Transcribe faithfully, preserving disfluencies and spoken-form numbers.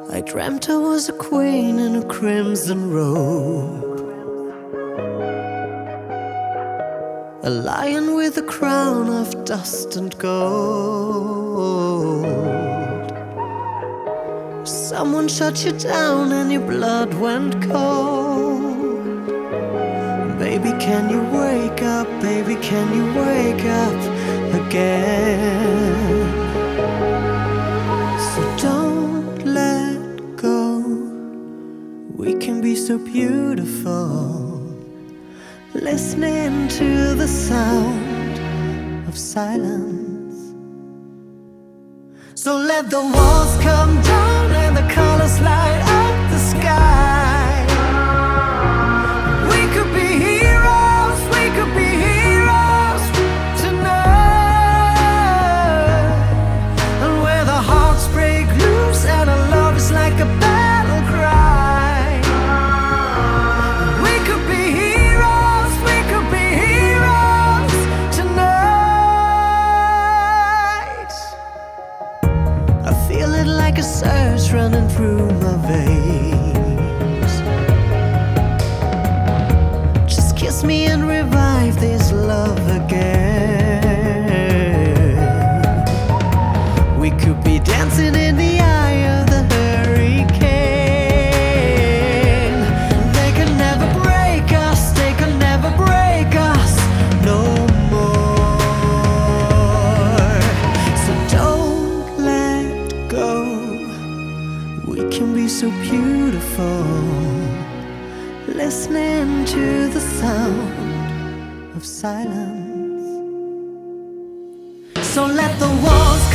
I dreamt I was a queen in a crimson robe, a lion with a crown of dust and gold. Someone shut you down and your blood went cold. Baby, can you wake up? Baby, can you wake up again? So don't let go. We can be so beautiful, listening to the sound of silence. So let the walls come down and the colors light up the sky. We could be heroes, we could be heroes tonight. And where the hearts break loose and our love is like a battle cry. We could be heroes, we could be heroes tonight. I feel it like a surge running through my veins. Just kiss me and revive this love again. We could be dancing in the eye of the hurricane. They can never break us, they can never break us no more. So don't let go. We can be so beautiful, listening to the sound of silence. So let the walls